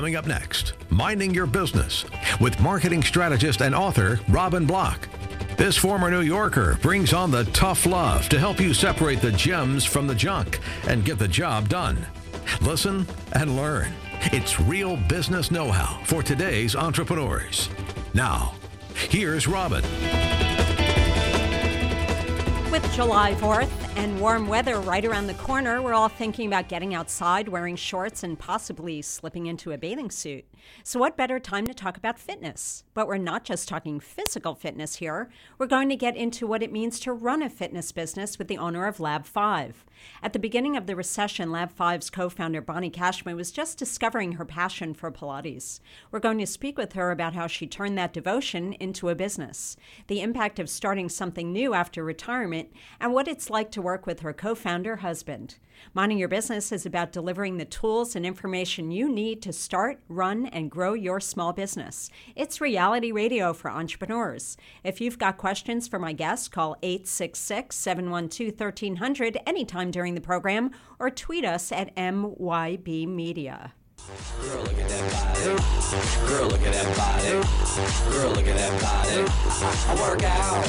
Coming up next, Minding Your Business with marketing strategist and author Robin Block. This former New Yorker brings on the tough love to help you separate the gems from the junk and get the job done. Listen and learn. It's real business know-how for today's entrepreneurs. Now, here's Robin. With July 4th and warm weather right around the corner, we're all thinking about getting outside, wearing shorts, and possibly slipping into a bathing suit. So what better time to talk about fitness? But we're not just talking physical fitness here. We're going to get into what it means to run a fitness business with the owner of Lab 5. At the beginning of the recession, Lab 5's co-founder Bonnie Cashman was just discovering her passion for Pilates. We're going to speak with her about how she turned that devotion into a business, the impact of starting something new after retirement, and what it's like to work with her co-founder husband. Minding Your Business is about delivering the tools and information you need to start, run, and grow your small business. It's reality radio for entrepreneurs. If you've got questions for my guests, call 866-712-1300 anytime during the program or tweet us at MYB Media. Girl, look at that body. Girl, look at that body. Girl, look at that body. I work out.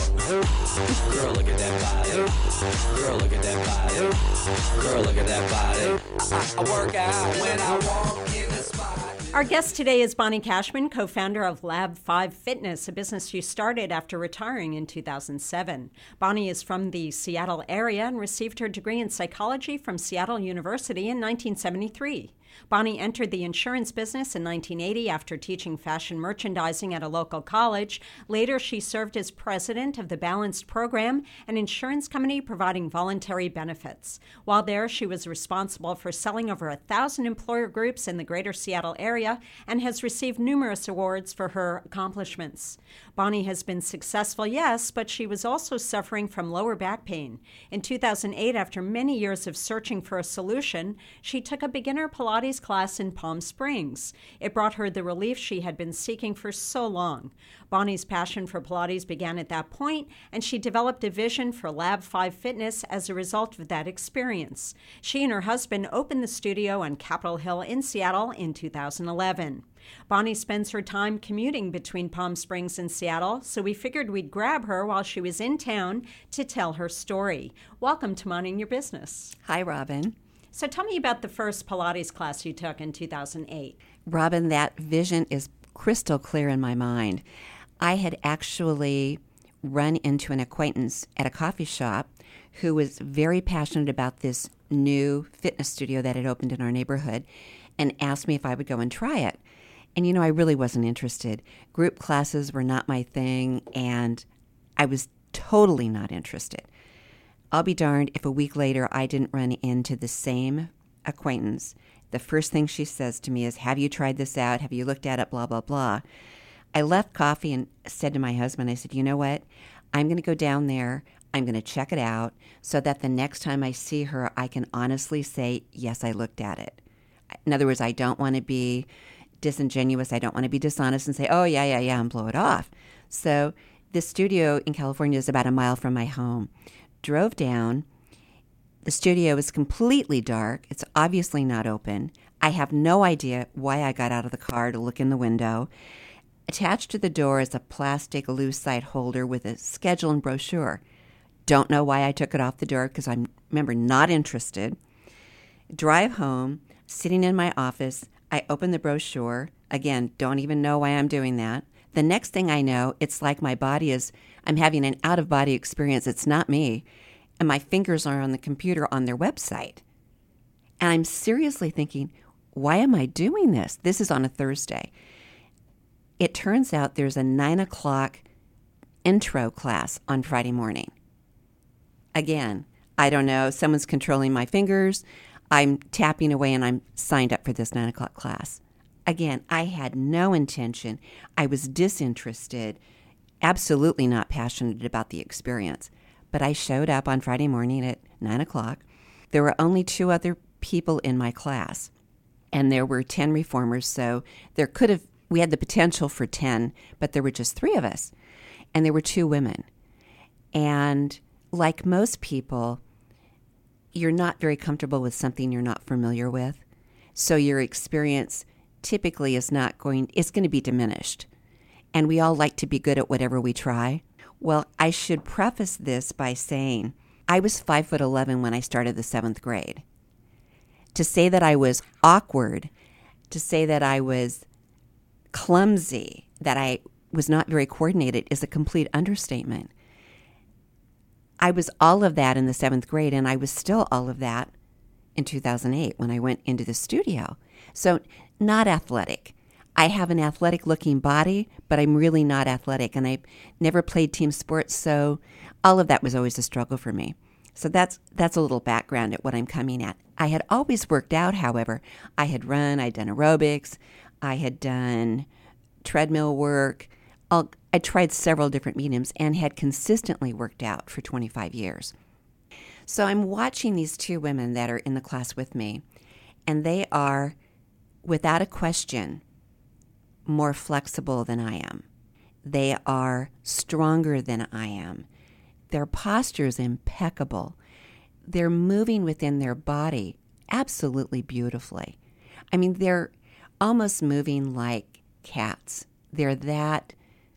Girl, look at that body. Girl, look at that body. Girl, look at that body. I work out when I walk in the spot. Our guest today is Bonnie Cashman, co-founder of Lab 5 Fitness, a business she started after retiring in 2007. Bonnie is from the Seattle area and received her degree in psychology from Seattle University in 1973. Bonnie entered the insurance business in 1980 after teaching fashion merchandising at a local college. Later, she served as president of the Balanced Program, an insurance company providing voluntary benefits. While there, she was responsible for selling over 1,000 employer groups in the greater Seattle area and has received numerous awards for her accomplishments. Bonnie has been successful, yes, but she was also suffering from lower back pain. In 2008, after many years of searching for a solution, she took a beginner Pilates class in Palm Springs. It brought her the relief she had been seeking for so long. Bonnie's passion for Pilates began at that point, and she developed a vision for Lab 5 Fitness as a result of that experience. She and her husband opened the studio on Capitol Hill in Seattle in 2011. Bonnie spends her time commuting between Palm Springs and Seattle, so we figured we'd grab her while she was in town to tell her story. Welcome to Minding Your Business. Hi, Robin. So tell me about the first Pilates class you took in 2008. Robin, that vision is crystal clear in my mind. I had actually run into an acquaintance at a coffee shop who was very passionate about this new fitness studio that had opened in our neighborhood and asked me if I would go and try it. And, I really wasn't interested. Group classes were not my thing, and I was totally not interested. I'll be darned if a week later I didn't run into the same acquaintance. The first thing she says to me is, have you tried this out? Have you looked at it? Blah, blah, blah. I left coffee and said to my husband, I said, you know what? I'm going to go down there. I'm going to check it out so that the next time I see her, I can honestly say, yes, I looked at it. In other words, I don't want to be disingenuous. I don't want to be dishonest and say, oh, yeah, and blow it off. So this studio in California is about a mile from my home. Drove down. The studio is completely dark. It's obviously not open. I have no idea why I got out of the car to look in the window. Attached to the door is a plastic lucite holder with a schedule and brochure. Don't know why I took it off the door because I'm, remember, not interested. Drive home, sitting in my office, I open the brochure. Again, don't even know why I'm doing that. The next thing I know, it's like my body is, I'm having an out-of-body experience. It's not me. And my fingers are on the computer on their website. And I'm seriously thinking, why am I doing this? This is on a Thursday. It turns out there's a 9 o'clock intro class on Friday morning. Again, I don't know. Someone's controlling my fingers. I'm tapping away and I'm signed up for this 9 o'clock class. Again, I had no intention. I was disinterested, absolutely not passionate about the experience. But I showed up on Friday morning at 9 o'clock. There were only 2 other people in my class, and there were 10 reformers, so we had the potential for 10, but there were just 3 of us, and there were 2 women. And like most people, you're not very comfortable with something you're not familiar with, so your experience typically it's going to be diminished. And we all like to be good at whatever we try. Well, I should preface this by saying I was 5'11" when I started the 7th grade. To say that I was awkward, to say that I was clumsy, that I was not very coordinated is a complete understatement. I was all of that in the 7th grade, and I was still all of that in 2008 when I went into the studio. So not athletic. I have an athletic-looking body, but I'm really not athletic, and I never played team sports, so all of that was always a struggle for me. So that's a little background at what I'm coming at. I had always worked out, however. I had run, I'd done aerobics, I had done treadmill work. I tried several different mediums and had consistently worked out for 25 years. So I'm watching these two women that are in the class with me, and they are, without a question, more flexible than I am. They are stronger than I am. Their posture is impeccable. They're moving within their body absolutely beautifully. I mean, they're almost moving like cats. They're that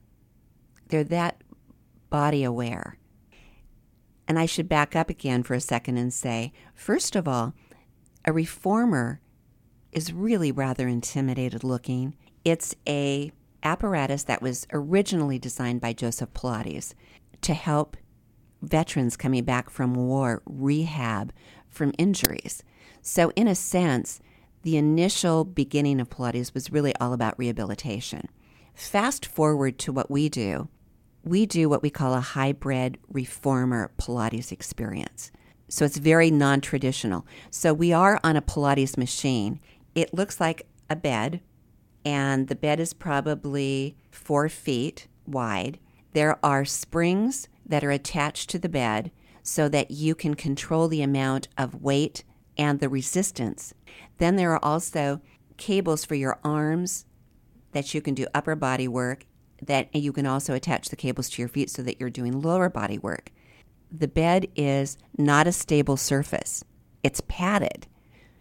body aware. And I should back up again for a second and say, first of all, a reformer is really rather intimidated looking. It's a apparatus that was originally designed by Joseph Pilates to help veterans coming back from war rehab from injuries. So in a sense, the initial beginning of Pilates was really all about rehabilitation. Fast forward to what we do what we call a hybrid reformer Pilates experience. So it's very non-traditional. So we are on a Pilates machine. It looks like a bed, and the bed is probably 4 feet wide. There are springs that are attached to the bed so that you can control the amount of weight and the resistance. Then there are also cables for your arms that you can do upper body work, that you can also attach the cables to your feet so that you're doing lower body work. The bed is not a stable surface. It's padded.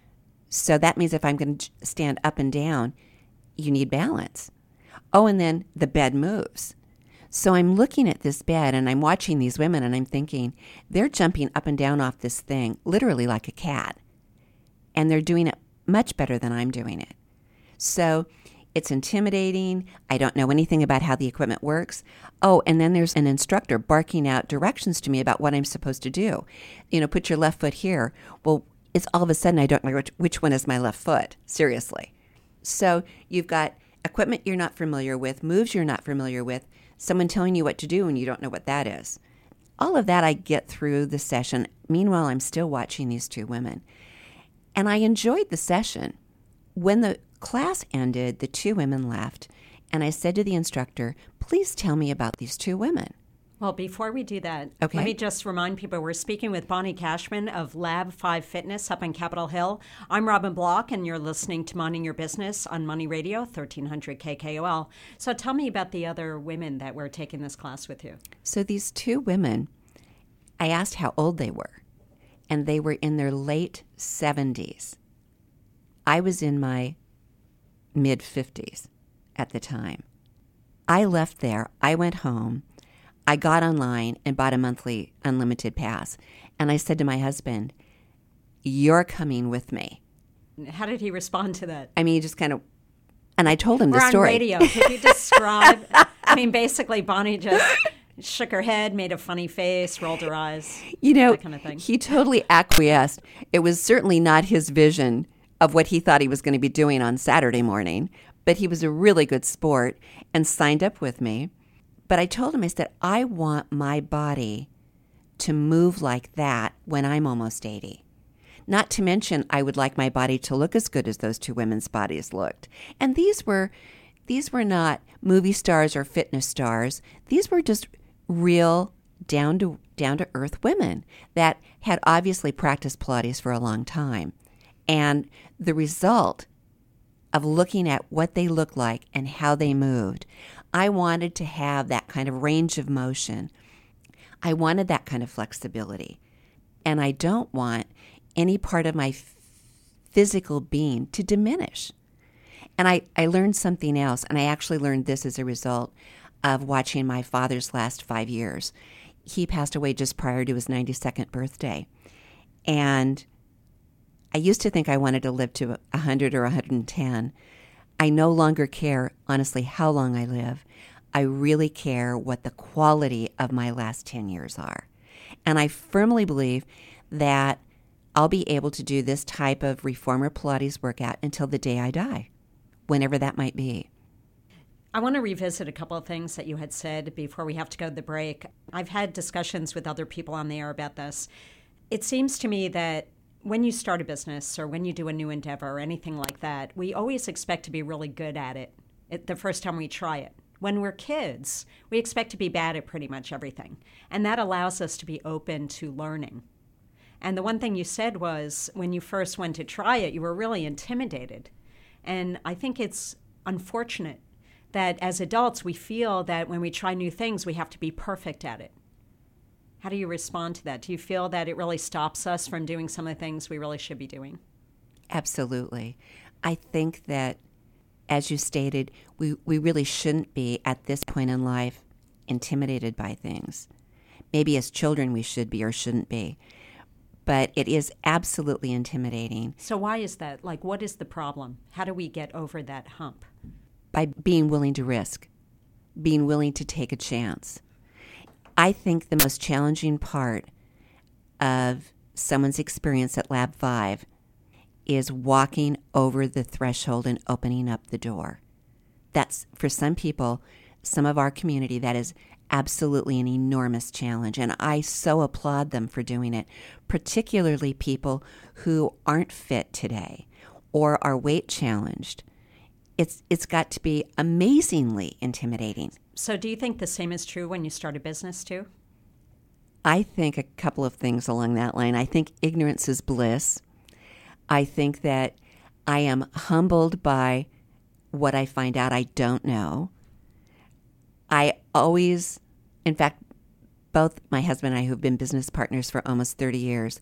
So that means if I'm going to stand up and down, you need balance. Oh, and then the bed moves. So I'm looking at this bed and I'm watching these women and I'm thinking, they're jumping up and down off this thing literally like a cat. And they're doing it much better than I'm doing it. So it's intimidating. I don't know anything about how the equipment works. Oh, and then there's an instructor barking out directions to me about what I'm supposed to do. Put your left foot here. Well, it's all of a sudden I don't know which one is my left foot. Seriously. So you've got equipment you're not familiar with, moves you're not familiar with, someone telling you what to do and you don't know what that is. All of that I get through the session. Meanwhile, I'm still watching these two women. And I enjoyed the session. When the class ended, the two women left, and I said to the instructor, please tell me about these two women. Well, before we do that, okay, let me just remind people we're speaking with Bonnie Cashman of Lab 5 Fitness up in Capitol Hill. I'm Robin Block, and you're listening to Minding Your Business on Money Radio, 1300 KKOL. So tell me about the other women that were taking this class with you. So these two women, I asked how old they were, and they were in their late 70s. I was in my mid-50s at the time. I left there. I went home. I got online and bought a monthly unlimited pass. And I said to my husband, you're coming with me. How did he respond to that? I mean, he just kind of, and I told him the story. We're on radio. Could you describe? I mean, basically, Bonnie just shook her head, made a funny face, rolled her eyes, that kind of thing. He totally acquiesced. It was certainly not his vision of what he thought he was going to be doing on Saturday morning, but he was a really good sport and signed up with me. But I told him, I said, I want my body to move like that when I'm almost 80. Not to mention, I would like my body to look as good as those two women's bodies looked. And these were not movie stars or fitness stars. These were just real down to earth women that had obviously practiced Pilates for a long time. And the result of looking at what they looked like and how they moved, I wanted to have that kind of range of motion. I wanted that kind of flexibility. And I don't want any part of my physical being to diminish. And I learned something else, and I actually learned this as a result of watching my father's last 5 years. He passed away just prior to his 92nd birthday. And I used to think I wanted to live to 100 or 110. I no longer care, honestly, how long I live. I really care what the quality of my last 10 years are. And I firmly believe that I'll be able to do this type of reformer Pilates workout until the day I die, whenever that might be. I want to revisit a couple of things that you had said before we have to go to the break. I've had discussions with other people on the air about this. It seems to me that when you start a business or when you do a new endeavor or anything like that, we always expect to be really good at it the first time we try it. When we're kids, we expect to be bad at pretty much everything. And that allows us to be open to learning. And the one thing you said was when you first went to try it, you were really intimidated. And I think it's unfortunate that as adults, we feel that when we try new things, we have to be perfect at it. How do you respond to that? Do you feel that it really stops us from doing some of the things we really should be doing? Absolutely. I think that, as you stated, we really shouldn't be, at this point in life, intimidated by things. Maybe as children we should be or shouldn't be. But it is absolutely intimidating. So why is that? Like, what is the problem? How do we get over that hump? By being willing to risk, being willing to take a chance. I think the most challenging part of someone's experience at Lab 5 is walking over the threshold and opening up the door. That's, for some people, some of our community, that is absolutely an enormous challenge, and I so applaud them for doing it, particularly people who aren't fit today or are weight challenged. It's got to be amazingly intimidating. So do you think the same is true when you start a business too? I think a couple of things along that line. I think ignorance is bliss. I think that I am humbled by what I find out I don't know. I always, in fact, both my husband and I, who've been business partners for almost 30 years,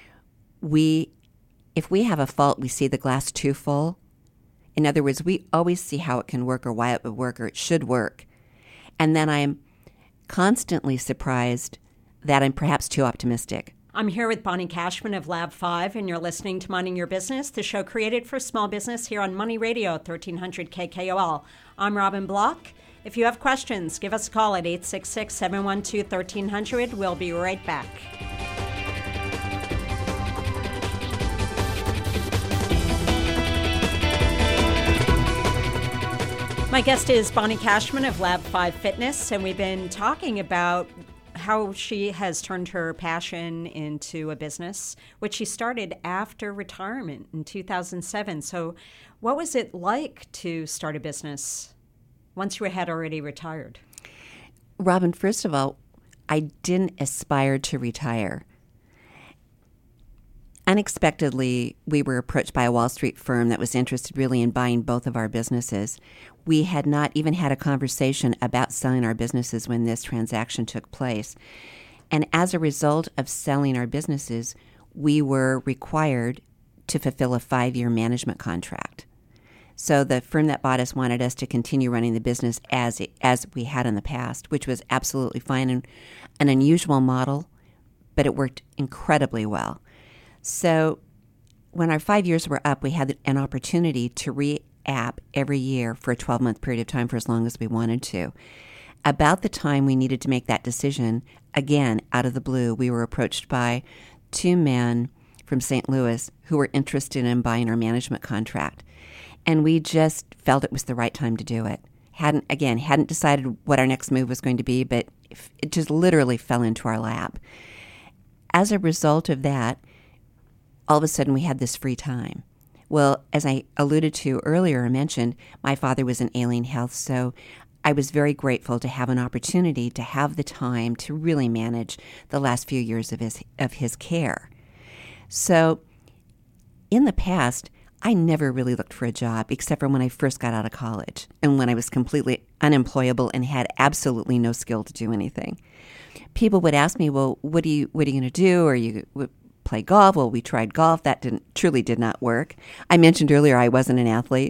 if we have a fault, we see the glass too full. In other words, we always see how it can work or why it would work or it should work. And then I'm constantly surprised that I'm perhaps too optimistic. I'm here with Bonnie Cashman of Lab 5, and you're listening to Minding Your Business, the show created for small business here on Money Radio, 1300 KKOL. I'm Robin Block. If you have questions, give us a call at 866-712-1300. We'll be right back. My guest is Bonnie Cashman of Lab 5 Fitness, and we've been talking about how she has turned her passion into a business, which she started after retirement in 2007. So what was it like to start a business once you had already retired? Robin, first of all, I didn't aspire to retire. Unexpectedly, we were approached by a Wall Street firm that was interested really in buying both of our businesses. We had not even had a conversation about selling our businesses when this transaction took place. And as a result of selling our businesses, we were required to fulfill a 5-year management contract. So the firm that bought us wanted us to continue running the business as we had in the past, which was absolutely fine and an unusual model, but it worked incredibly well. So when our 5 years were up, we had an opportunity to re-app every year for a 12-month period of time for as long as we wanted to. About the time we needed to make that decision, again, out of the blue, we were approached by 2 men from St. Louis who were interested in buying our management contract. And we just felt it was the right time to do it. Hadn't decided what our next move was going to be, but it just literally fell into our lap. As a result of that, all of a sudden we had this free time. Well, as I alluded to earlier or mentioned, my father was in ailing health, so I was very grateful to have an opportunity to have the time to really manage the last few years of his care. So in the past, I never really looked for a job except for when I first got out of college and when I was completely unemployable and had absolutely no skill to do anything. People would ask me, well, what are you going to do? Are you play golf? Well, we tried golf. That truly did not work. I mentioned earlier I wasn't an athlete.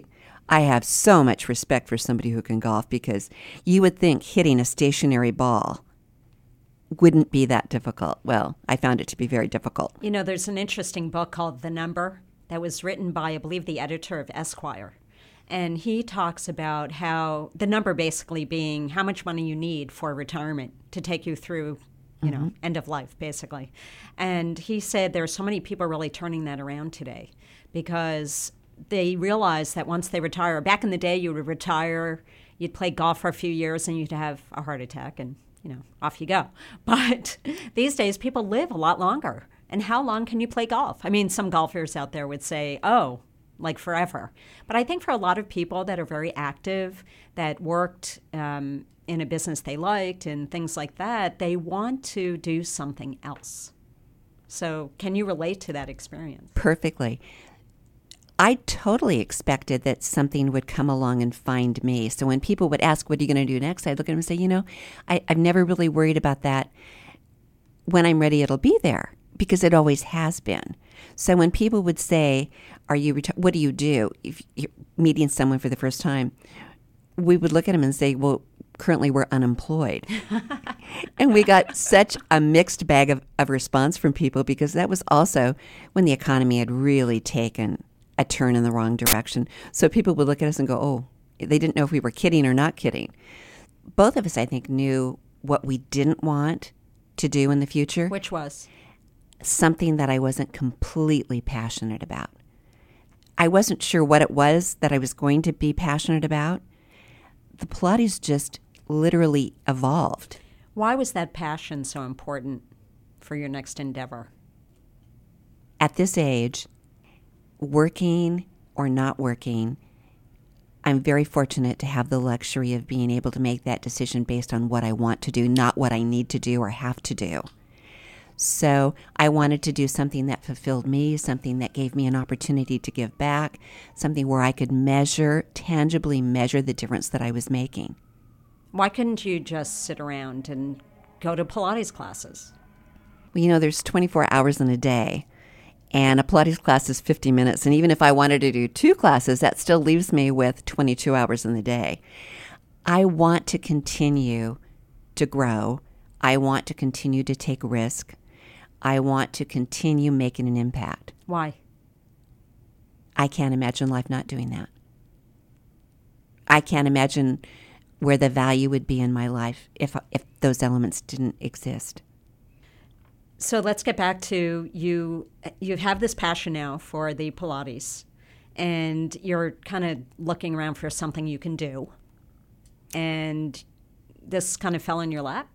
I have so much respect for somebody who can golf, because you would think hitting a stationary ball wouldn't be that difficult. Well, I found it to be very difficult. You know, there's an interesting book called The Number that was written by, I believe, the editor of Esquire. And he talks about how the number basically being how much money you need for retirement to take you through, you know, end of life, basically. And he said there are so many people really turning that around today because they realize that once they retire, back in the day, you would retire, you'd play golf for a few years, and you'd have a heart attack, and, you know, off you go. But these days, people live a lot longer. And how long can you play golf? I mean, some golfers out there would say, oh, like forever. But I think for a lot of people that are very active, that worked in a business they liked and things like that, they want to do something else. So can you relate to that experience? Perfectly. I totally expected that something would come along and find me. So when people would ask, what are you going to do next? I'd look at them and say, you know, I've never really worried about that. When I'm ready, it'll be there, because it always has been. So when people would say, what do you do if you're meeting someone for the first time? We would look at them and say, well, currently we're unemployed. And we got such a mixed bag of response from people, because that was also when the economy had really taken a turn in the wrong direction. So people would look at us and go, oh, they didn't know if we were kidding or not kidding. Both of us, I think, knew what we didn't want to do in the future. Which was? Something that I wasn't completely passionate about. I wasn't sure what it was that I was going to be passionate about. The Pilates just literally evolved. Why was that passion so important for your next endeavor? At this age, working or not working, I'm very fortunate to have the luxury of being able to make that decision based on what I want to do, not what I need to do or have to do. So I wanted to do something that fulfilled me, something that gave me an opportunity to give back, something where I could tangibly measure the difference that I was making. Why couldn't you just sit around and go to Pilates classes? Well, you know, there's 24 hours in a day, and a Pilates class is 50 minutes. And even if I wanted to do 2 classes, that still leaves me with 22 hours in the day. I want to continue to grow. I want to continue to take risk. I want to continue making an impact. Why? I can't imagine life not doing that. I can't imagine where the value would be in my life if those elements didn't exist. So let's get back to you. You have this passion now for the Pilates, and you're kind of looking around for something you can do. And this kind of fell in your lap?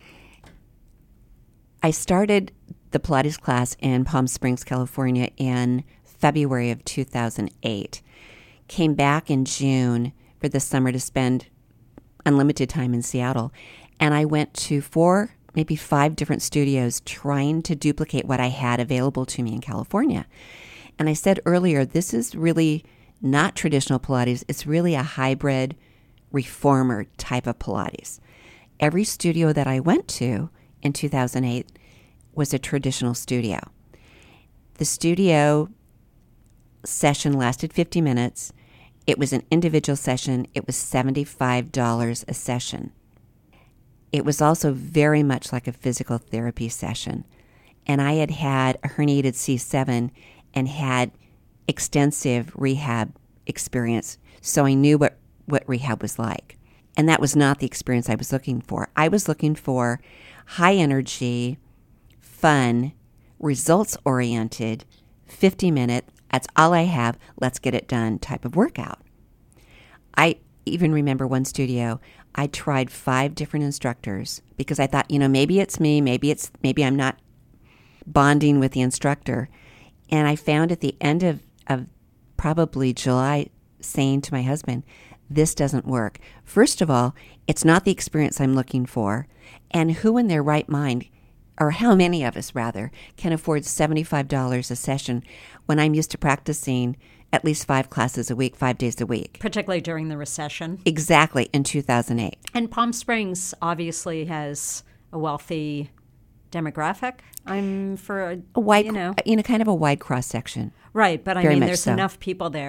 I started the Pilates class in Palm Springs, California in February of 2008. Came back in June for the summer to spend unlimited time in Seattle. And I went to 4, maybe 5 different studios trying to duplicate what I had available to me in California. And I said earlier, this is really not traditional Pilates. It's really a hybrid reformer type of Pilates. Every studio that I went to in 2008 was a traditional studio. The studio session lasted 50 minutes. It was an individual session. It was $75 a session. It was also very much like a physical therapy session. And I had had a herniated C7 and had extensive rehab experience, so I knew what rehab was like. And that was not the experience I was looking for. I was looking for high energy, fun, results-oriented, 50-minute, that's all I have, let's get it done type of workout. I even remember one studio, I tried 5 different instructors because I thought, maybe it's me, maybe I'm not bonding with the instructor. And I found at the end of probably July saying to my husband, this doesn't work. First of all, it's not the experience I'm looking for. And who in their right mind, or how many of us rather, can afford $75 a session when I'm used to practicing at least 5 classes a week, 5 days a week? Particularly during the recession. Exactly, in 2008. And Palm Springs obviously has a wealthy demographic. A wide, kind of a wide cross section. Right, but I Very mean, much there's so. enough people there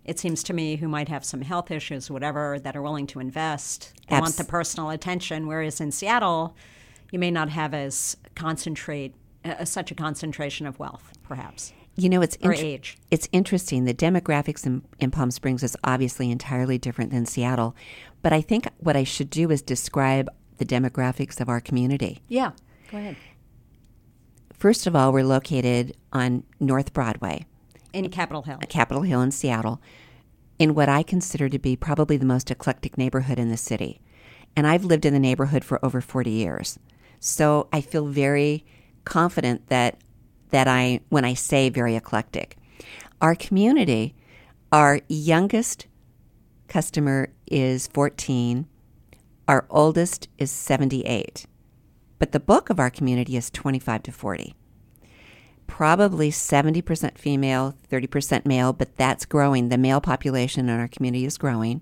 it seems to me, who might have some health issues, whatever, that are willing to invest. They want the personal attention, whereas in Seattle, you may not have as such a concentration of wealth, perhaps. You know, or age. It's interesting. The demographics in Palm Springs is obviously entirely different than Seattle. But I think what I should do is describe the demographics of our community. Yeah, go ahead. First of all, we're located on North Broadway. In Capitol Hill. Capitol Hill in Seattle, in what I consider to be probably the most eclectic neighborhood in the city. And I've lived in the neighborhood for over 40 years. So I feel very confident that when I say very eclectic. Our community, our youngest customer is 14. Our oldest is 78. But the bulk of our community is 25 to 40. Probably 70% female, 30% male, but that's growing. The male population in our community is growing.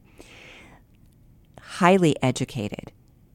Highly educated.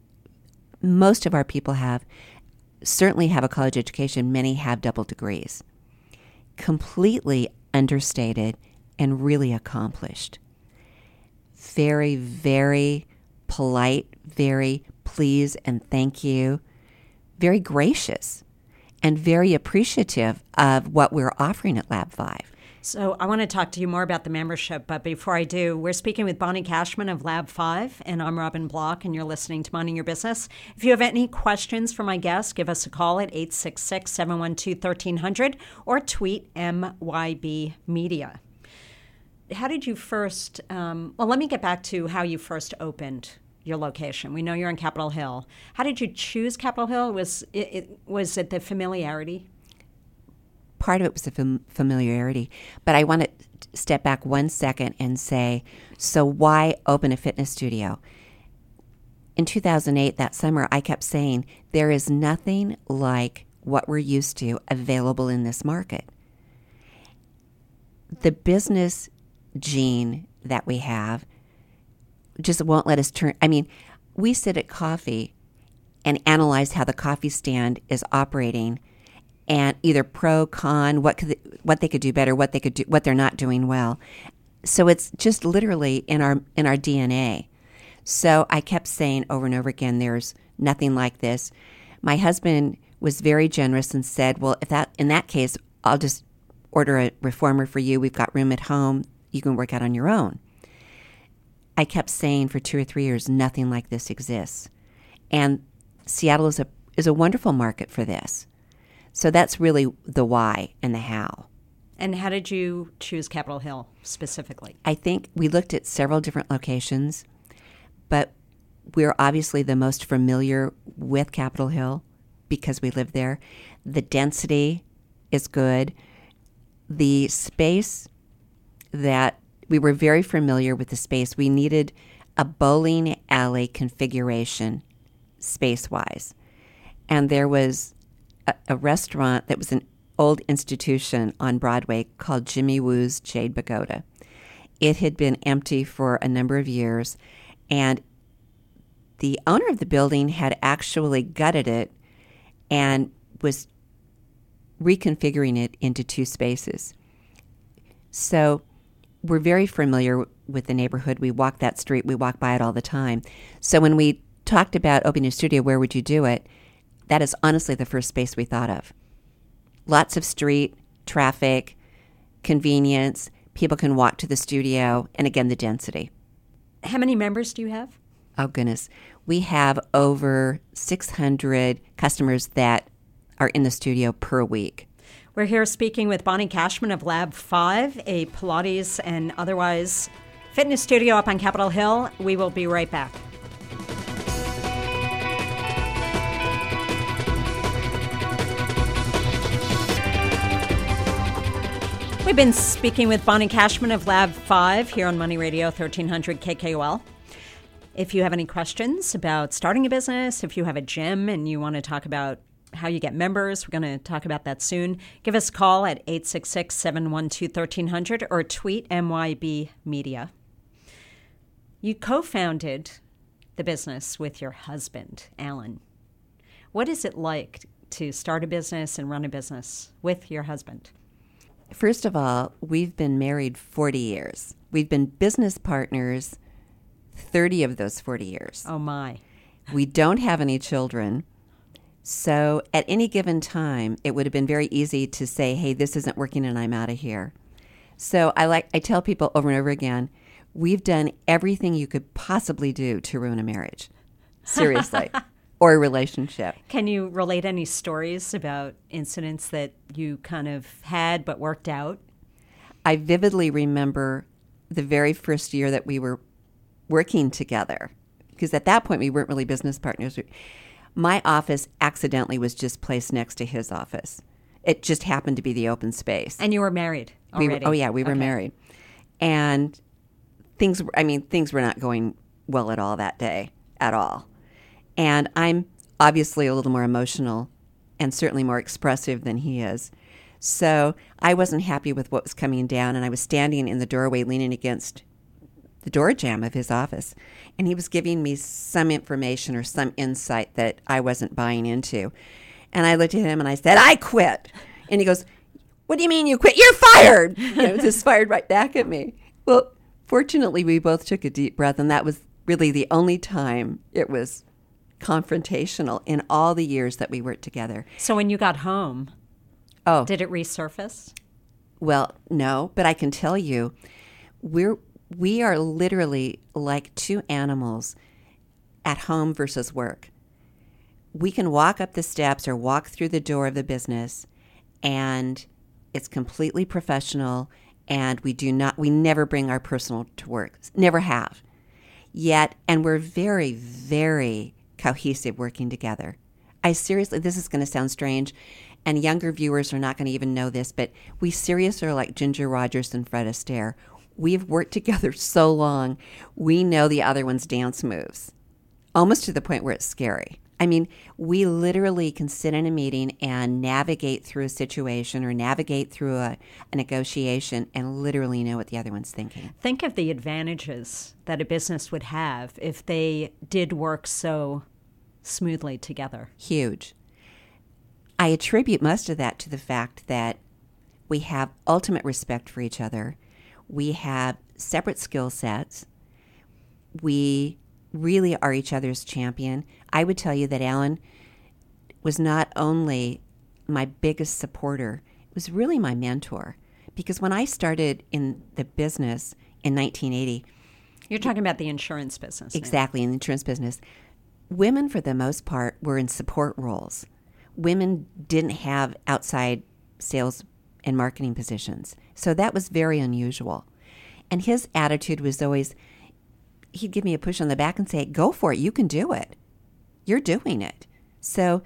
Most of our people certainly have a college education. Many have double degrees. Completely understated and really accomplished. Very, very polite, very please and thank you. Very gracious and very appreciative of what we're offering at Lab 5. So I want to talk to you more about the membership, but before I do, we're speaking with Bonnie Cashman of Lab 5, and I'm Robin Block, and you're listening to Minding Your Business. If you have any questions for my guest, give us a call at 866-712-1300 or tweet MYB Media. How did you first, let me get back to how you first opened your location. We know you're in Capitol Hill. How did you choose Capitol Hill? Was it the familiarity? Part of it was the familiarity. But I want to step back 1 second and say, so why open a fitness studio? In 2008, that summer, I kept saying, there is nothing like what we're used to available in this market. The business gene that we have just won't let us turn. I mean, we sit at coffee and analyze how the coffee stand is operating, and either pro, con, what they could do better, what they're not doing well. So it's just literally in our DNA. So I kept saying over and over again, there's nothing like this. My husband was very generous and said, well, in that case, I'll just order a reformer for you. We've got room at home. You can work out on your own. I kept saying for 2 or 3 years, nothing like this exists. And Seattle is a wonderful market for this. So that's really the why and the how. And how did you choose Capitol Hill specifically? I think we looked at several different locations, but we're obviously the most familiar with Capitol Hill because we live there. The density is good. The space that we were very familiar with the space. We needed a bowling alley configuration space-wise. And there was a restaurant that was an old institution on Broadway called Jimmy Woo's Jade Pagoda. It had been empty for a number of years, and the owner of the building had actually gutted it and was reconfiguring it into 2 spaces. So we're very familiar with the neighborhood. We walk that street. We walk by it all the time. So when we talked about opening a studio, where would you do it? That is honestly the first space we thought of. Lots of street, traffic, convenience. People can walk to the studio. And again, the density. How many members do you have? Oh, goodness. We have over 600 customers that are in the studio per week. We're here speaking with Bonnie Cashman of Lab 5, a Pilates and otherwise fitness studio up on Capitol Hill. We will be right back. We've been speaking with Bonnie Cashman of Lab 5 here on Money Radio 1300 KKOL. If you have any questions about starting a business, if you have a gym and you want to talk about how you get members, we're going to talk about that soon. Give us a call at 866-712-1300 or tweet MYB Media. You co-founded the business with your husband, Alan. What is it like to start a business and run a business with your husband? First of all, we've been married 40 years. We've been business partners 30 of those 40 years. Oh, my. We don't have any children. So at any given time, it would have been very easy to say, hey, this isn't working and I'm out of here. So I tell people over and over again, we've done everything you could possibly do to ruin a marriage. Seriously. Or a relationship. Can you relate any stories about incidents that you kind of had but worked out? I vividly remember the very first year that we were working together, because at that point we weren't really business partners. My office accidentally was just placed next to his office. It just happened to be the open space. And you were married already? We were married. And things were not going well at all that day, at all. And I'm obviously a little more emotional and certainly more expressive than he is. So I wasn't happy with what was coming down, and I was standing in the doorway leaning against the door jamb of his office. And he was giving me some information or some insight that I wasn't buying into. And I looked at him and I said, I quit. And he goes, what do you mean you quit? You're fired. Just fired right back at me. Well, fortunately, we both took a deep breath, and that was really the only time it was confrontational in all the years that we worked together. So when you got home, did it resurface? Well, no, but I can tell you, we are literally like two animals at home versus work. We can walk up the steps or walk through the door of the business, and it's completely professional, and we never bring our personal to work. Never have. Yet, and we're very, very cohesive working together. This is going to sound strange, and younger viewers are not going to even know this, but we seriously are like Ginger Rogers and Fred Astaire. We've worked together so long, we know the other one's dance moves, almost to the point where it's scary. I mean, we literally can sit in a meeting and navigate through a situation or navigate through a negotiation and literally know what the other one's thinking. Think of the advantages that a business would have if they did work so smoothly together. Huge. I attribute most of that to the fact that we have ultimate respect for each other. We have separate skill sets. We really are each other's champion. I would tell you that Alan was not only my biggest supporter, it was really my mentor. Because when I started in the business in 1980... You're talking about the insurance business. Exactly, in the insurance business. Women, for the most part, were in support roles. Women didn't have outside sales and marketing positions. So that was very unusual. And his attitude was always, he'd give me a push on the back and say, go for it, you can do it. You're doing it. So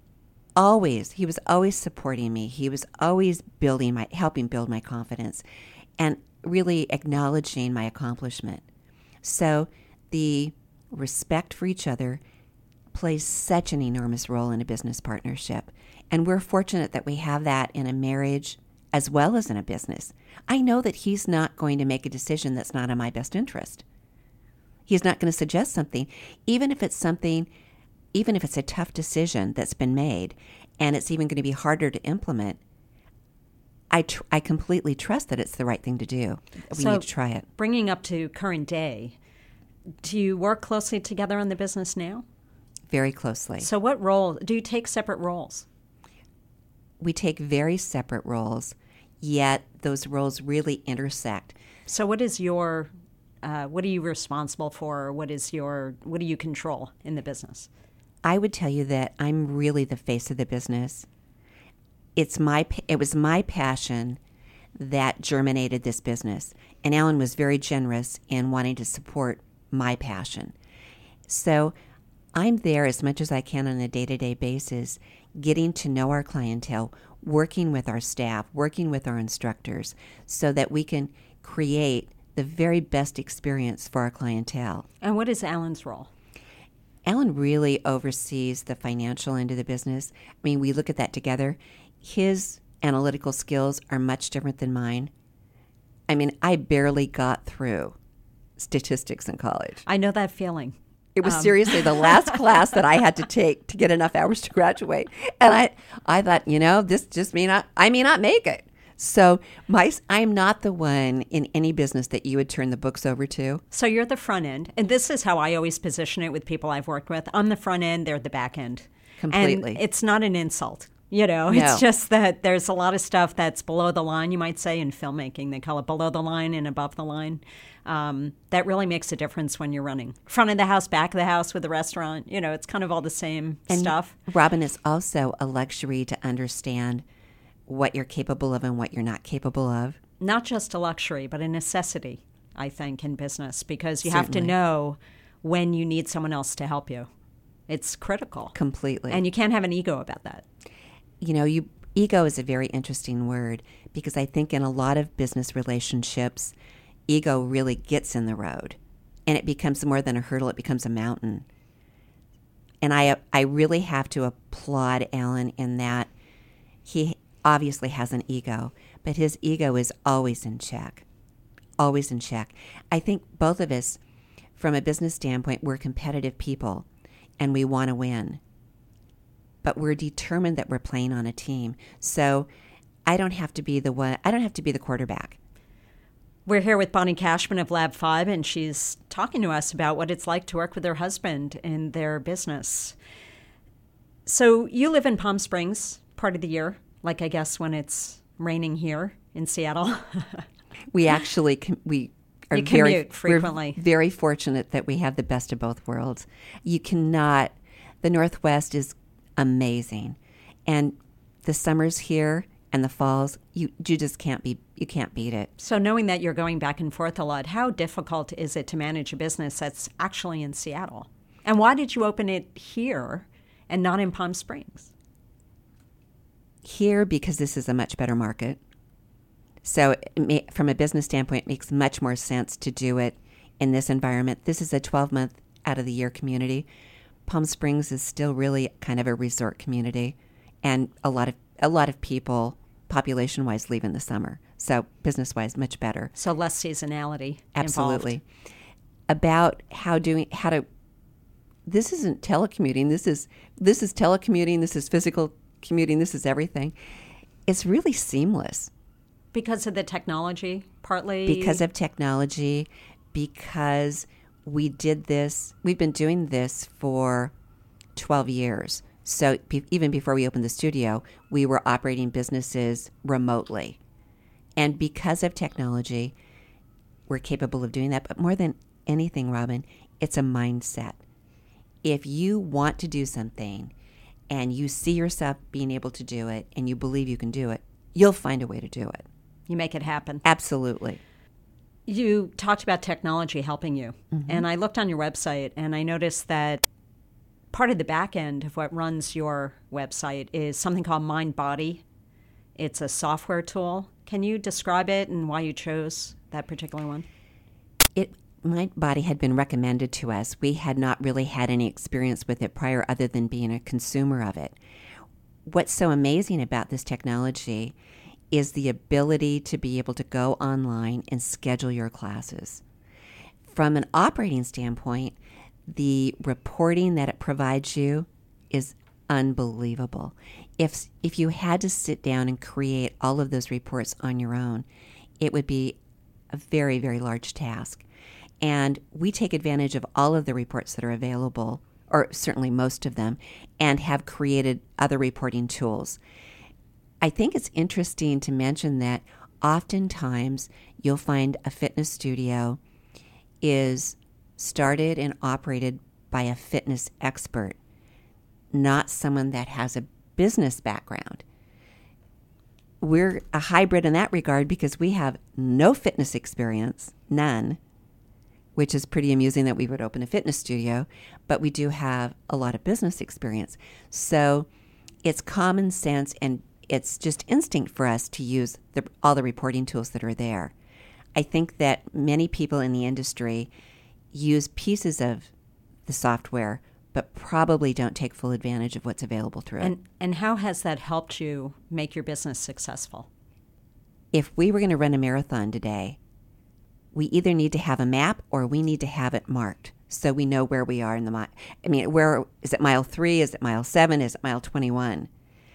he was always supporting me. He was always helping build my confidence and really acknowledging my accomplishment. So the respect for each other plays such an enormous role in a business partnership. And we're fortunate that we have that in a marriage as well as in a business. I know that he's not going to make a decision that's not in my best interest. He's not going to suggest something, even if it's a tough decision that's been made and it's even going to be harder to implement. I completely trust that it's the right thing to do. We need to try it. Bringing up to current day, do you work closely together on the business now? Very closely. So what role, do you take separate roles? We take very separate roles, yet those roles really intersect. So what is your, what are you responsible for? What do you control in the business? I would tell you that I'm really the face of the business. It was my passion that germinated this business. And Alan was very generous in wanting to support my passion. So I'm there as much as I can on a day-to-day basis, getting to know our clientele, working with our staff, working with our instructors, so that we can create the very best experience for our clientele. And what is Alan's role? Alan really oversees the financial end of the business. I mean, we look at that together. His analytical skills are much different than mine. I mean, I barely got through statistics in college. I know that feeling. It was seriously the last class that I had to take to get enough hours to graduate. And I thought, this just I may not make it. So I'm not the one in any business that you would turn the books over to. So you're the front end. And this is how I always position it with people I've worked with. I'm the front end, they're the back end. Completely. And it's not an insult. You know, No. It's just that there's a lot of stuff that's below the line, you might say, in filmmaking. They call it below the line and above the line. That really makes a difference when you're running. Front of the house, back of the house with the restaurant. You know, it's kind of all the same stuff. Robin, it's also a luxury to understand what you're capable of and what you're not capable of. Not just a luxury, but a necessity, I think, in business, because you have to Certainly. know when you need someone else to help you. It's critical. Completely. And you can't have an ego about that. You know, ego is a very interesting word because I think in a lot of business relationships, ego really gets in the road and it becomes more than a hurdle, it becomes a mountain. And I really have to applaud Alan in that he obviously has an ego, but his ego is always in check. Always in check. I think both of us, from a business standpoint, we're competitive people and we want to win. But we're determined that we're playing on a team. So I don't have to be the quarterback. We're here with Bonnie Cashman of Lab 5, and she's talking to us about what it's like to work with her husband in their business. So you live in Palm Springs part of the year, like I guess when it's raining here in Seattle. We actually we are You commute we're frequently. very fortunate that we have the best of both worlds. The Northwest is amazing, and the summers here and the falls, you just can't beat it. So knowing that you're going back and forth a lot, how difficult is it to manage a business that's actually in Seattle? And why did you open it here and not in Palm Springs? Here, because this is a much better market. So from a business standpoint, it makes much more sense to do it in this environment. This is a 12-month out of the year community. Palm Springs is still really kind of a resort community, and a lot of people, population-wise, leave in the summer. So business-wise, much better. So less seasonality Absolutely. involved. About this isn't telecommuting. This is telecommuting. This is physical commuting. This is everything. It's really seamless. Because of the technology, partly? Because of technology, because we've been doing this for 12 years. So even before we opened the studio, we were operating businesses remotely. And because of technology, we're capable of doing that. But more than anything, Robin, it's a mindset. If you want to do something and you see yourself being able to do it and you believe you can do it, you'll find a way to do it. You make it happen. Absolutely. You talked about technology helping you. Mm-hmm. And I looked on your website and I noticed that part of the back end of what runs your website is something called MindBody. It's a software tool. Can you describe it and why you chose that particular one? MindBody had been recommended to us. We had not really had any experience with it prior other than being a consumer of it. What's so amazing about this technology is the ability to be able to go online and schedule your classes. From an operating standpoint, the reporting that it provides you is unbelievable. If you had to sit down and create all of those reports on your own, it would be a very, very large task. And we take advantage of all of the reports that are available, or certainly most of them, and have created other reporting tools. I think it's interesting to mention that oftentimes you'll find a fitness studio is started and operated by a fitness expert, not someone that has a business background. We're a hybrid in that regard because we have no fitness experience, none, which is pretty amusing that we would open a fitness studio, but we do have a lot of business experience. So it's common sense and it's just instinct for us to use all the reporting tools that are there. I think that many people in the industry use pieces of the software, but probably don't take full advantage of what's available through it. And how has that helped you make your business successful? If we were going to run a marathon today, we either need to have a map or we need to have it marked so we know where we are in the mile. I mean, where is it? Mile 3? Is it mile 7? Is it mile 21?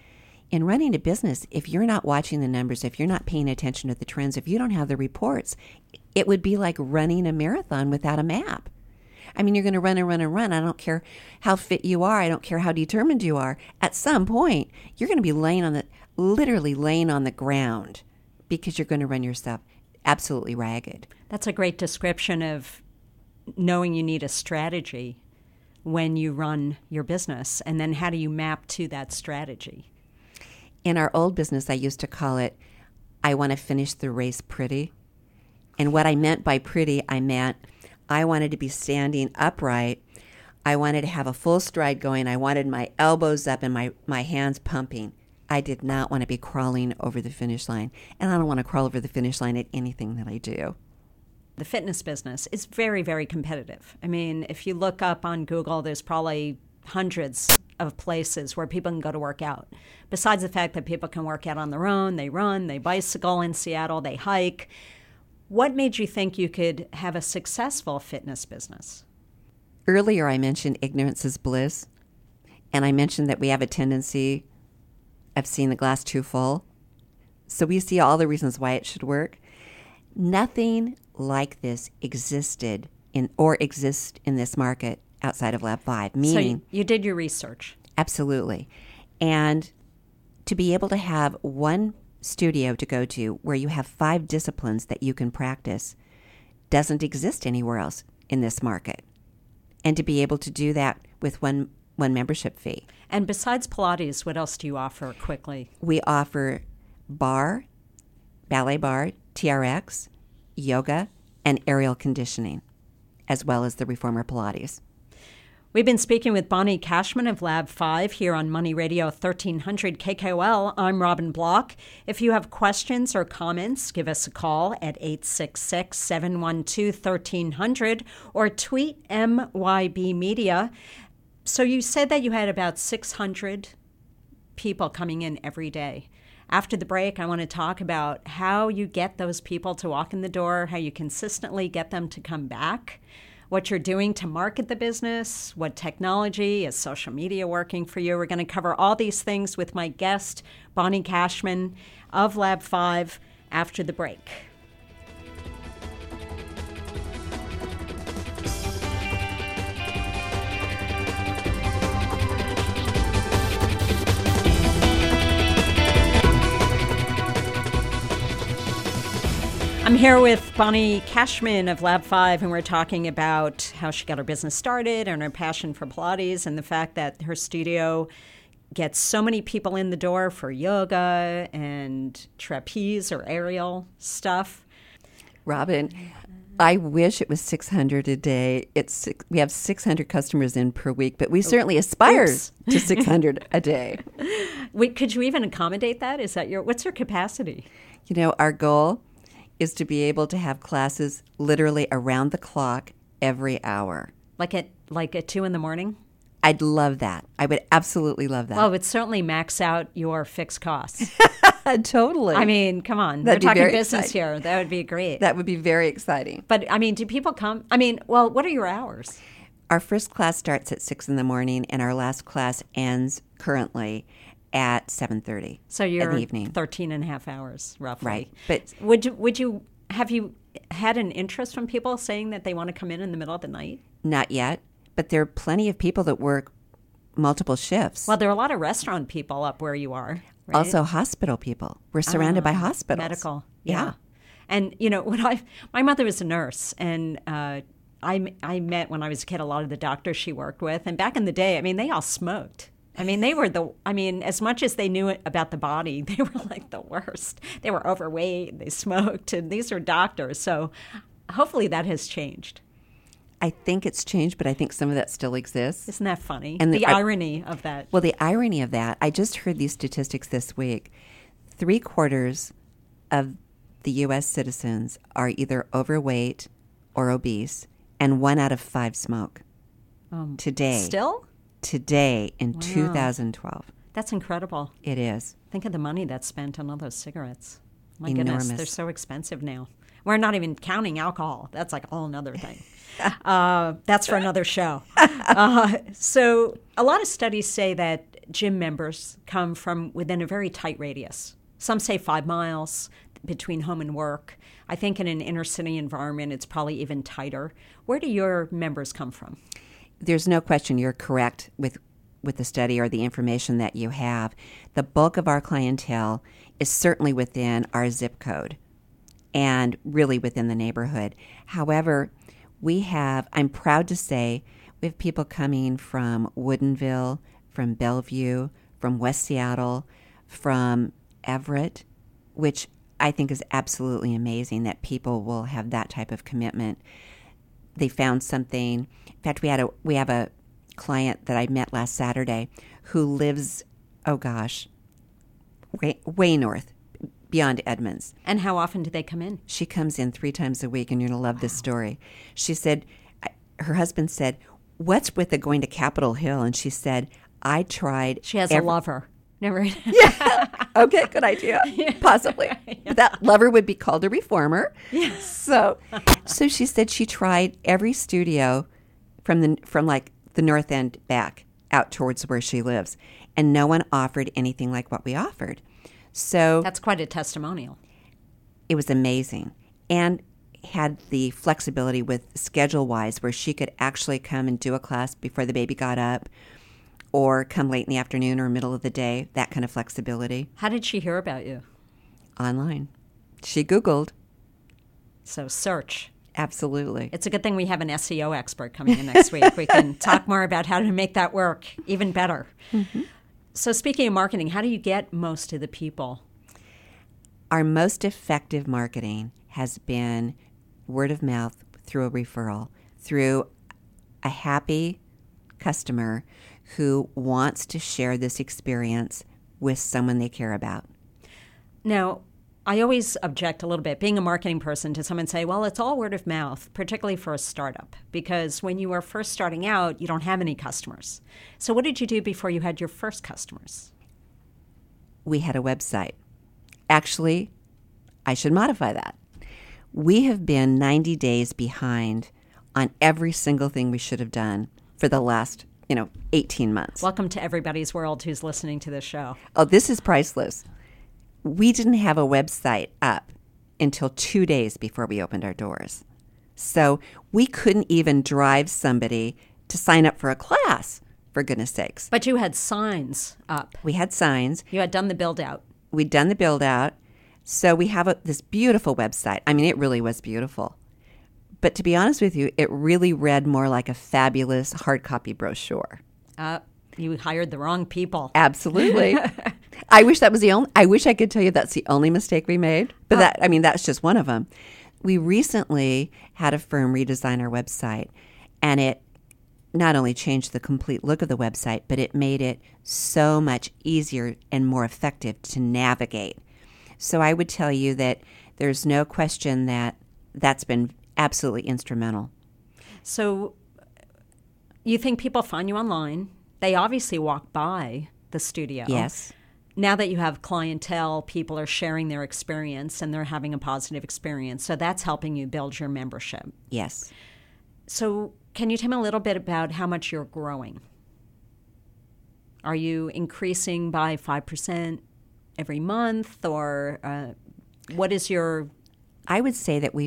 in running a business, if you're not watching the numbers, if you're not paying attention to the trends, if you don't have the reports, it would be like running a marathon without a map. I mean, you're going to run and run and run. I don't care how fit you are. I don't care how determined you are. At some point, you're going to be literally laying on the ground because you're going to run yourself absolutely ragged. That's a great description of knowing you need a strategy when you run your business. And then how do you map to that strategy? In our old business, I used to call it, I want to finish the race pretty. And what I meant by pretty, I meant I wanted to be standing upright. I wanted to have a full stride going. I wanted my elbows up and my hands pumping. I did not want to be crawling over the finish line. And I don't want to crawl over the finish line at anything that I do. The fitness business is very, very competitive. I mean, if you look up on Google, there's probably hundreds of places where people can go to work out. Besides the fact that people can work out on their own, they run, they bicycle in Seattle, they hike. What made you think you could have a successful fitness business? Earlier, I mentioned ignorance is bliss. And I mentioned that we have a tendency of seeing the glass too full. So we see all the reasons why it should work. Nothing like this exists in this market outside of Lab 5, meaning... So you did your research. Absolutely. And to be able to have one studio to go to where you have 5 disciplines that you can practice doesn't exist anywhere else in this market. And to be able to do that with one membership fee. And besides Pilates, what else do you offer quickly? We offer barre, ballet barre, TRX, yoga, and aerial conditioning, as well as the Reformer Pilates. We've been speaking with Bonnie Cashman of Lab 5 here on Money Radio 1300 KKOL. I'm Robin Block. If you have questions or comments, give us a call at 866-712-1300 or tweet MYB Media. So you said that you had about 600 people coming in every day. After the break, I want to talk about how you get those people to walk in the door, how you consistently get them to come back, what you're doing to market the business, what technology, is social media working for you. We're going to cover all these things with my guest, Bonnie Cashman of Lab 5, after the break. I'm here with Bonnie Cashman of Lab 5, and we're talking about how she got her business started and her passion for Pilates and the fact that her studio gets so many people in the door for yoga and trapeze or aerial stuff. Robin, I wish it was 600 a day. We have 600 customers in per week, but we certainly aspire to 600 a day. Wait, could you even accommodate that? What's your capacity? You know, our goal is to be able to have classes literally around the clock every hour. Like at 2 in the morning? I'd love that. I would absolutely love that. Well, it would certainly max out your fixed costs. Totally. I mean, come on. That'd We're be talking very business exciting. here. That would be great. That would be very exciting. But, I mean, do people come? I mean, well, what are your hours? Our first class starts at 6 in the morning, and our last class ends currently at 7:30 So you're in the evening. 13 and a half hours, roughly. Right. But have you had an interest from people saying that they want to come in the middle of the night? Not yet, but there are plenty of people that work multiple shifts. Well, there are a lot of restaurant people up where you are. Right? Also hospital people. We're surrounded by hospitals. Medical. Yeah. And, you know, my mother was a nurse, and I met when I was a kid a lot of the doctors she worked with. And back in the day, I mean, they all smoked. I mean, as much as they knew about the body, they were like the worst. They were overweight, they smoked, and these are doctors. So hopefully that has changed. I think it's changed, but I think some of that still exists. Isn't that funny? And the irony of that. Well, the irony of that, I just heard these statistics this week. 3/4 of the U.S. citizens are either overweight or obese, and 1 out of 5 smoke. Today. Still? Today in Wow. 2012. That's incredible. It is. Think of the money that's spent on all those cigarettes. My Enormous. goodness, they're so expensive now. We're not even counting alcohol. That's like a whole nother thing. That's for another show. So a lot of studies say that gym members come from within a very tight radius. Some say 5 miles between home and work. I think in an inner city environment, it's probably even tighter. Where do your members come from? There's no question you're correct with the study or the information that you have. The bulk of our clientele is certainly within our zip code and really within the neighborhood. However, I'm proud to say, we have people coming from Woodinville, from Bellevue, from West Seattle, from Everett, which I think is absolutely amazing that people will have that type of commitment. They found something. In fact, we have a client that I met last Saturday who lives, way north, beyond Edmonds. And how often do they come in? She comes in 3 times a week, and you're going to love this story. She said, her husband said, "What's with the going to Capitol Hill?" And she said, "I tried." She has a lover. Never. Yeah. Okay, good idea. Possibly. But that lover would be called a reformer. Yes. So she said she tried every studio from like the north end back out towards where she lives, and no one offered anything like what we offered. So that's quite a testimonial. It was amazing, and had the flexibility with schedule-wise where she could actually come and do a class before the baby got up, or come late in the afternoon or middle of the day, that kind of flexibility. How did she hear about you? Online. She Googled. So search. Absolutely. It's a good thing we have an SEO expert coming in next week. We can talk more about how to make that work even better. Mm-hmm. So speaking of marketing, how do you get most of the people? Our most effective marketing has been word of mouth through a referral, through a happy customer who wants to share this experience with someone they care about. Now, I always object a little bit, being a marketing person, to someone say, well, it's all word of mouth, particularly for a startup, because when you are first starting out, you don't have any customers. So what did you do before you had your first customers? We had a website. Actually, I should modify that. We have been 90 days behind on every single thing we should have done for the last 18 months. Welcome to everybody's world who's listening to this show. Oh, this is priceless. We didn't have a website up until 2 days before we opened our doors. So we couldn't even drive somebody to sign up for a class, for goodness sakes. But you had signs up. We had signs. You had done the build out. We'd done the build out. So we have this beautiful website. I mean, it really was beautiful. But to be honest with you, it really read more like a fabulous hard copy brochure. You hired the wrong people. Absolutely. I wish I could tell you that's the only mistake we made. But that's just one of them. We recently had a firm redesign our website, and it not only changed the complete look of the website, but it made it so much easier and more effective to navigate. So I would tell you that there's no question that that's been absolutely instrumental. So you think people find you online? They obviously walk by the studio. Yes. Now that you have clientele, people are sharing their experience and they're having a positive experience. So that's helping you build your membership. Yes. So can you tell me a little bit about how much you're growing? Are you increasing by 5% every month, or what is your... I would say that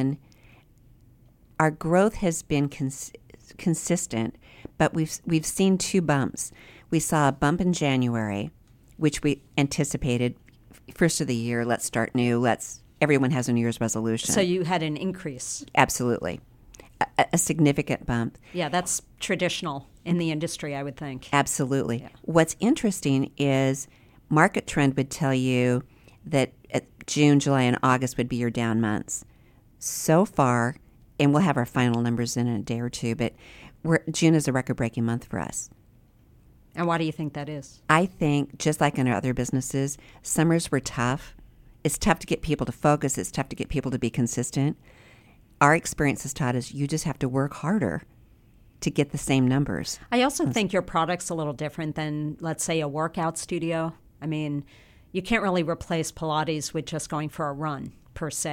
our growth has been consistent, but we've seen 2 bumps. We saw a bump in January, which we anticipated first of the year. Let's start new. Everyone has a New Year's resolution. So you had an increase. Absolutely, a significant bump. Yeah, that's traditional in the industry, I would think. Absolutely. Yeah. What's interesting is market trend would tell you that June, July, and August would be your down months. So far, and we'll have our final numbers in a day or two, but June is a record-breaking month for us. And why do you think that is? I think, just like in our other businesses, summers were tough. It's tough to get people to focus. It's tough to get people to be consistent. Our experience has taught us you just have to work harder to get the same numbers. I also think your product's a little different than, let's say, a workout studio. I mean, you can't really replace Pilates with just going for a run, per se.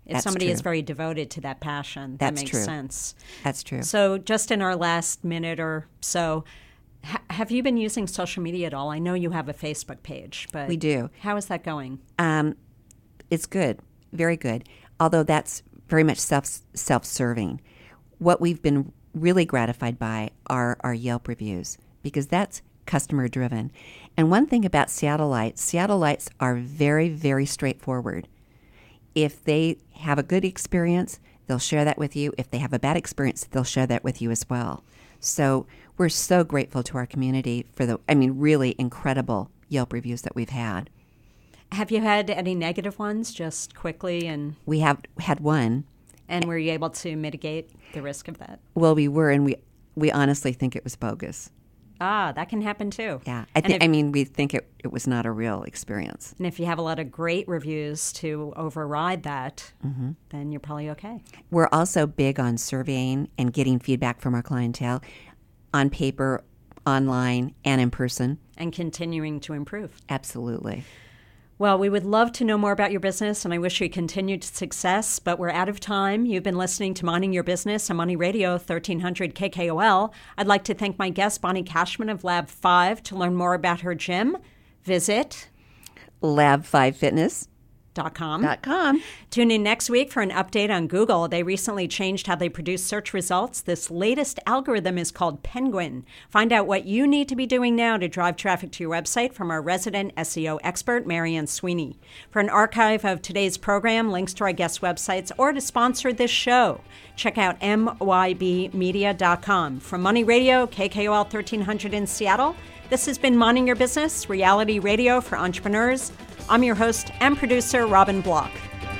If That's somebody true. is very devoted to that passion, that That's makes true. sense. That's true. So just in our last minute or so, have you been using social media at all? I know you have a Facebook page, but We do. How is that going? It's good, very good, although that's very much self-serving. What we've been really gratified by are our Yelp reviews, because that's customer-driven. And one thing about Seattleites are very, very straightforward. If they have a good experience, they'll share that with you. If they have a bad experience, they'll share that with you as well. So we're so grateful to our community for really incredible Yelp reviews that we've had. Have you had any negative ones, just quickly? And We have had one. were you able to mitigate the risk of that? Well, we were, and we honestly think it was bogus. That can happen too. Yeah, we think it was not a real experience. And if you have a lot of great reviews to override that, then you're probably okay. We're also big on surveying and getting feedback from our clientele on paper, online, and in person. And continuing to improve. Absolutely. Well, we would love to know more about your business, and I wish you continued success, but we're out of time. You've been listening to Minding Your Business on Money Radio 1300 KKOL. I'd like to thank my guest, Bonnie Cashman of Lab 5. To learn more about her gym, visit Lab5Fitness.com. Tune in next week for an update on Google. They recently changed how they produce search results. This latest algorithm is called Penguin. Find out what you need to be doing now to drive traffic to your website from our resident SEO expert, Marianne Sweeney. For an archive of today's program, links to our guest websites, or to sponsor this show, check out mybmedia.com. From Money Radio, KKOL 1300 in Seattle, this has been Minding Your Business, reality radio for entrepreneurs. I'm your host and producer, Robin Block.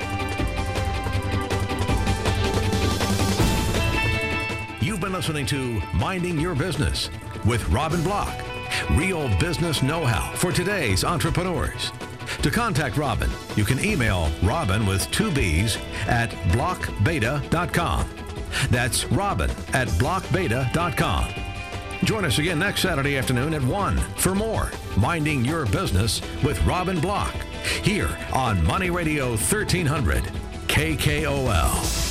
You've been listening to Minding Your Business with Robin Block. Real business know-how for today's entrepreneurs. To contact Robin, you can email Robin with 2 B's at blockbeta.com. That's Robin at blockbeta.com. Join us again next Saturday afternoon at 1 for more Minding Your Business with Robin Block here on Money Radio 1300 KKOL.